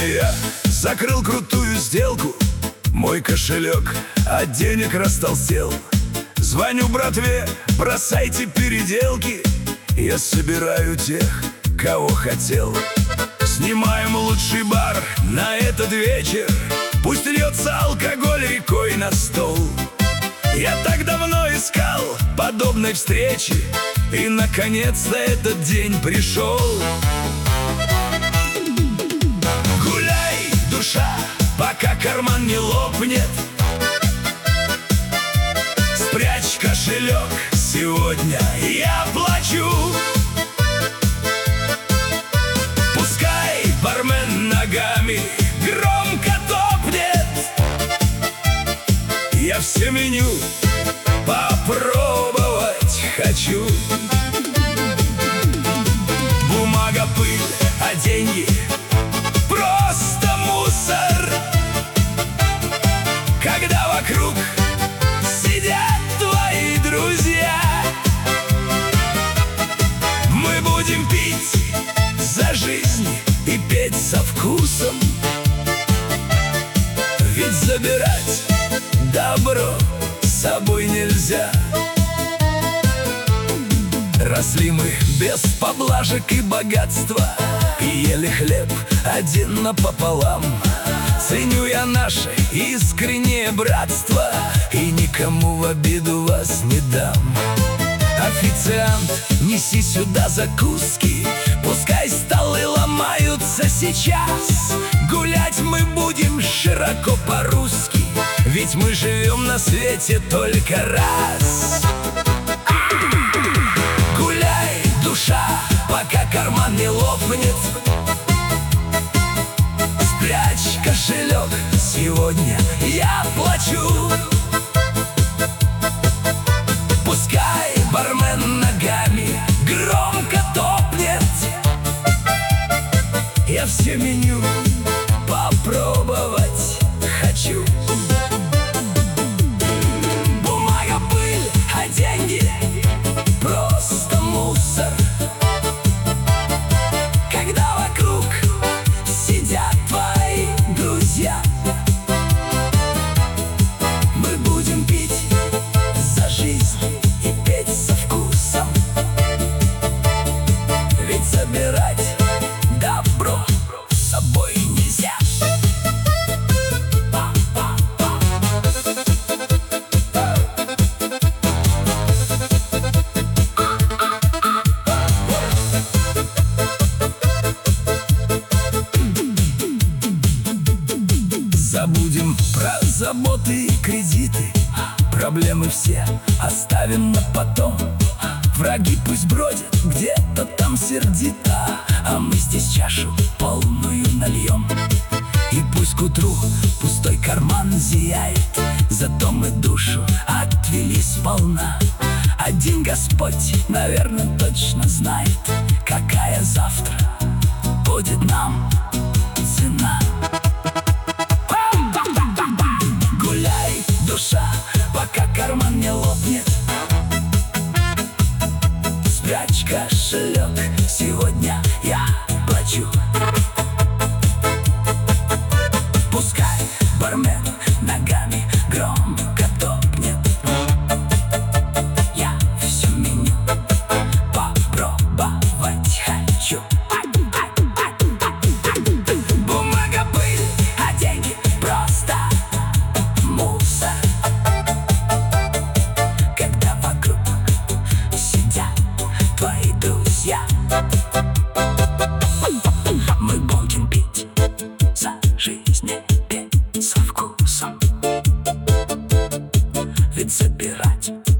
Сегодня я закрыл крутую сделку, мой кошелек от денег растолстел. Звоню братве, бросайте переделки, я собираю тех, кого хотел. Снимаем лучший бар на этот вечер, пусть льется алкоголь рекой на стол. Я так давно искал подобной встречи, и наконец-то этот день пришел. Гуляй, душа, пока карман не лопнет. Спрячь кошелек, сегодня я плачу. Пускай бармен ногами громко топнет, я все меню попробовать хочу. Бумага, пыль, а деньги просто мусор, когда вокруг сидят твои друзья. Мы будем пить за жизнь и петь со вкусом, ведь забирать добро с собой нельзя. Росли мы без поблажек и богатства, и ели хлеб один напополам. Ценю я наше искреннее братство, и никому в обиду вас не дам. Официант, неси сюда закуски, пускай столы ломаются сейчас. Гулять мы будем широко по-русски, ведь мы живем на свете только раз. Гуляй, душа, пока карман не лопнет. Спрячь кошелек, сегодня я плачу. Пускай бармен ногами громко топнет, я все меню попробовать хочу. Бумага, пыль, а деньги просто мусор, когда вокруг сидят твои друзья. Мы будем пить за жизнь и петь со вкусом, ведь забирать добро с собой нельзя. Забудем про заботы и кредиты, проблемы все оставим на потом. Враги пусть бродят где-то там сердито, а мы здесь чашу полную нальем. И пусть к утру пустой карман зияет, зато мы душу отвели сполна. Один Господь, наверное, точно знает, какая завтра будет нам цена. Гуляй, душа, пока карман не лопнет. Спрячь кошелек, сегодня я плачу. Пускай бармен ногами громко топнет, я все меню попробовать хочу. Бумага, пыль, а деньги просто мусор, когда вокруг сидят твои друзья. Мы будем пить за жизнь, петь со вкусом, ведь забирать